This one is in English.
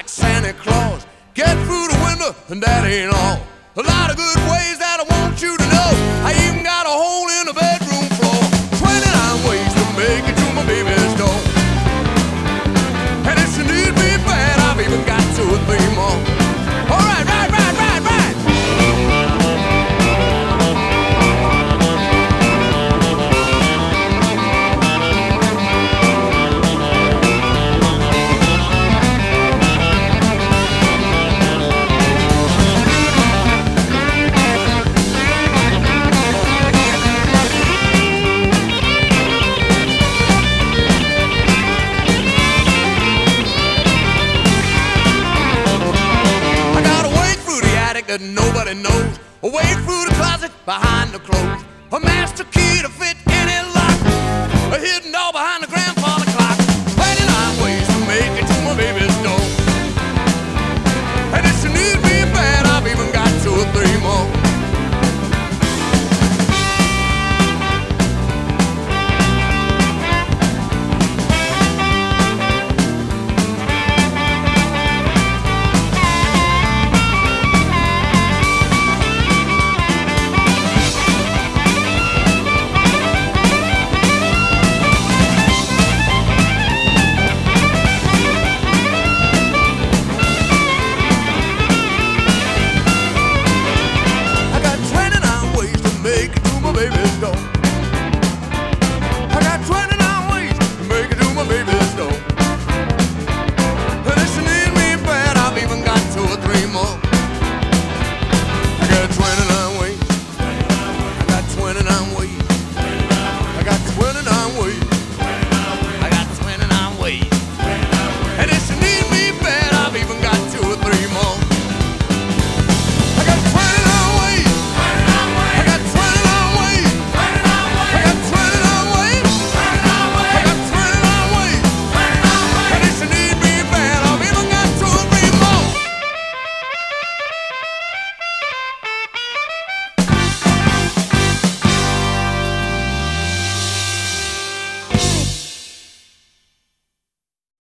like Santa Claus. Get through the window, and that ain't all. A lot of good ways that I want you to know. I even got a hole in the bedroom floor. 29 ways to make it to my baby's door. And if she needs me bad, I've even got 2 or 3 more. All right, right, right, right, right. That nobody knows. Away through the closet, behind the clothes. A master key